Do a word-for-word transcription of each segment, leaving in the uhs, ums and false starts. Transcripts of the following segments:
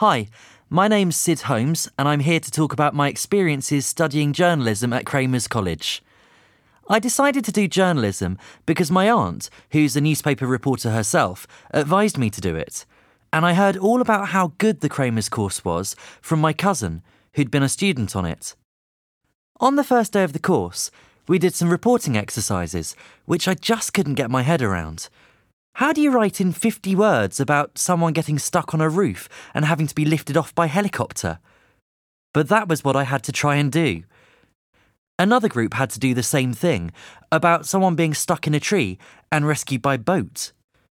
Hi, my name's Sid Holmes and I'm here to talk about my experiences studying journalism at Cramer's College. I decided to do journalism because my aunt, who's a newspaper reporter herself, advised me to do it, and I heard all about how good the Cramer's course was from my cousin, who'd been a student on it. On the first day of the course, we did some reporting exercises, which I just couldn't get my head around. How do you write in fifty words about someone getting stuck on a roof and having to be lifted off by helicopter? But that was what I had to try and do. Another group had to do the same thing, about someone being stuck in a tree and rescued by boat.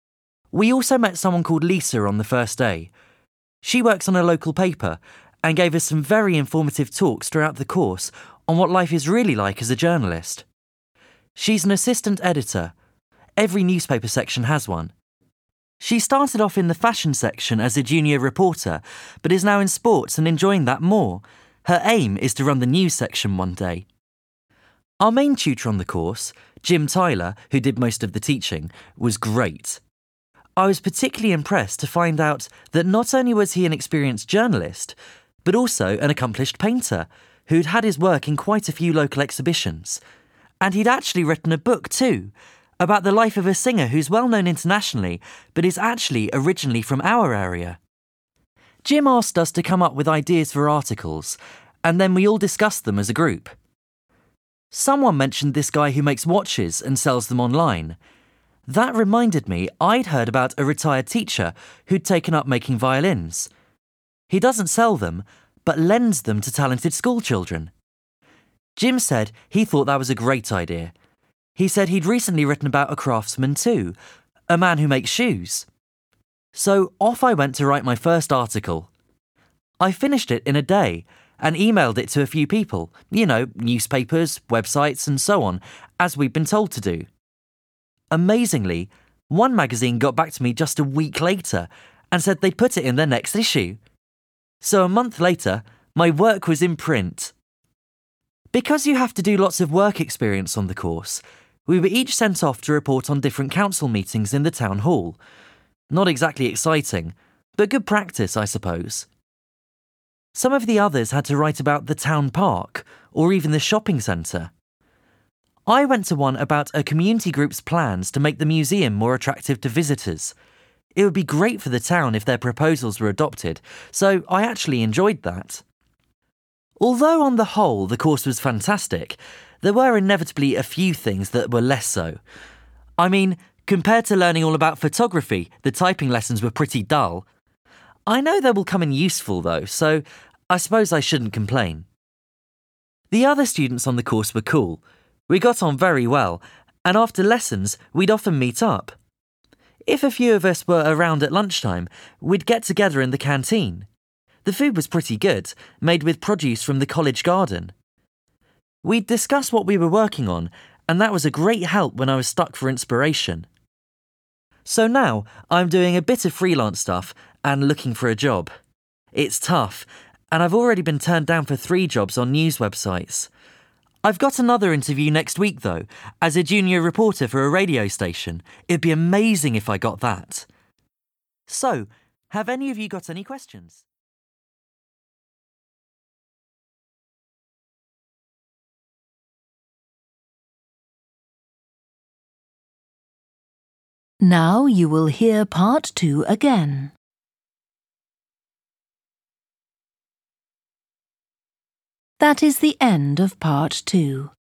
We also met someone called Lisa on the first day. She works on a local paper and gave us some very informative talks throughout the course on what life is really like as a journalist. She's an assistant editor. Every newspaper section has one. She started off in the fashion section as a junior reporter, but is now in sports and enjoying that more. Her aim is to run the news section one day. Our main tutor on the course, Jim Tyler, who did most of the teaching, was great. I was particularly impressed to find out that not only was he an experienced journalist, but also an accomplished painter who'd had his work in quite a few local exhibitions. And he'd actually written a book too, about the life of a singer who's well known internationally, but is actually originally from our area. Jim asked us to come up with ideas for articles, and then we all discussed them as a group. Someone mentioned this guy who makes watches and sells them online. That reminded me I'd heard about a retired teacher who'd taken up making violins. He doesn't sell them, but lends them to talented schoolchildren. Jim said he thought that was a great idea. He said he'd recently written about a craftsman too, a man who makes shoes. So off I went to write my first article. I finished it in a day and emailed it to a few people, you know, newspapers, websites and so on, as we'd been told to do. Amazingly, one magazine got back to me just a week later and said they'd put it in their next issue. So a month later, my work was in print. Because you have to do lots of work experience on the course, we were each sent off to report on different council meetings in the town hall. Not exactly exciting, but good practice, I suppose. Some of the others had to write about the town park or even the shopping centre. I went to one about a community group's plans to make the museum more attractive to visitors. It would be great for the town if their proposals were adopted, so I actually enjoyed that. Although on the whole the course was fantastic, there were inevitably a few things that were less so. I mean, compared to learning all about photography, the typing lessons were pretty dull. I know they will come in useful though, so I suppose I shouldn't complain. The other students on the course were cool. We got on very well, and after lessons, we'd often meet up. If a few of us were around at lunchtime, we'd get together in the canteen. The food was pretty good, made with produce from the college garden. We'd discuss what we were working on, and that was a great help when I was stuck for inspiration. So now, I'm doing a bit of freelance stuff and looking for a job. It's tough, and I've already been turned down for three jobs on news websites. I've got another interview next week, though, as a junior reporter for a radio station. It'd be amazing if I got that. So, have any of you got any questions? Now you will hear part two again. That is the end of part two.